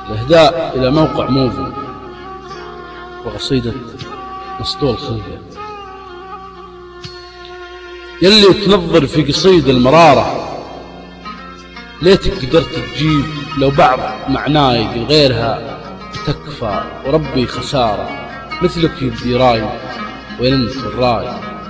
الإهداء إلى موقع موفي وقصيدة مسطول خلقه. يلي تنظر في قصيد المرارة ليتك قدرت تجيب لو بعض معناي غيرها تكفى، وربي خسارة مثلك يبدي راي وين انت الراي.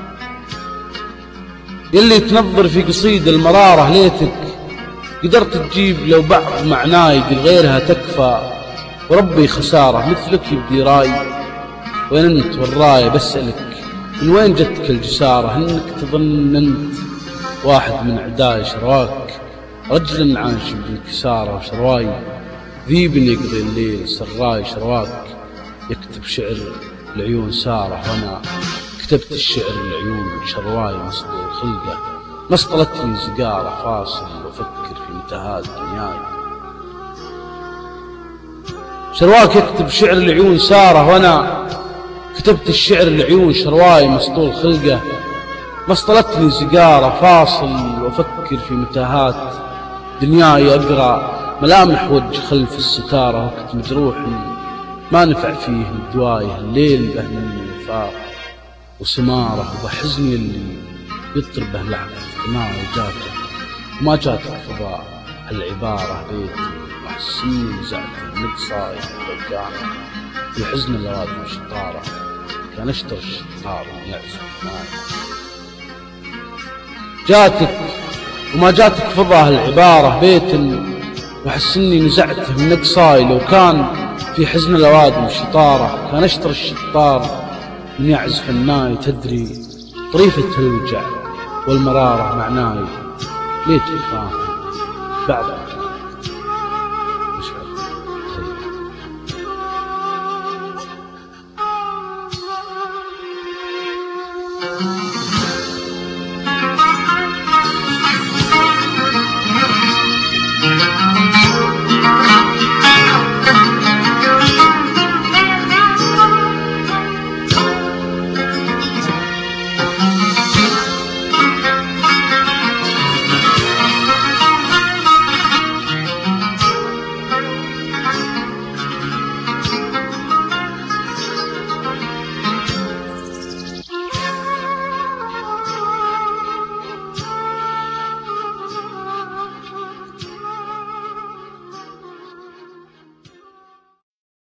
يلي تنظر في قصيد المرارة ليتك قدرت تجيب لو بعض معناي غيرها تكفى، وربي خسارة مثلك يبدي راي وين انت والراي. بسألك من وين جتك الجسارة انك تظن انت واحد من اعداي شرواك، رجل عاش بالكسارة وشرواي ذيب يقضي الليل سراي. شرواك يكتب شعر العيون سارة وانا كتبت الشعر العيون شرواي. مسطول خلقه مسطلتني زقارة فاصل وافكر في انتهاء دنياي. شرواك يكتب شعر العيون سارة وانا كتبت الشعر العيون شرواي. مسطول خلقه مسطلتني زقارة فاصل وافكر في متاهات دنياي. اقرا ملامح وجه خلف الستارة وقت مجروح ما نفع فيه بدوايه. الليل به مني وفاق وسمارة وبحزني اللي يطربه لحظة ما جاته وما جاتك فضاء هالعبارة بيتي وحسني نزعت المقصاي. لو كان في حزن اللوادم شطارة كان اشتر الشطار يعزف معي. جاتك وما جاتك فضاء هالعبارة بيت وحسني نزعته من نقصاي. لو كان في حزن الأوادم شطارة كان اشتر الشطار من يعزف الناي. تدري طريفة الوجع والمرارة معناي ليت فاهم بعد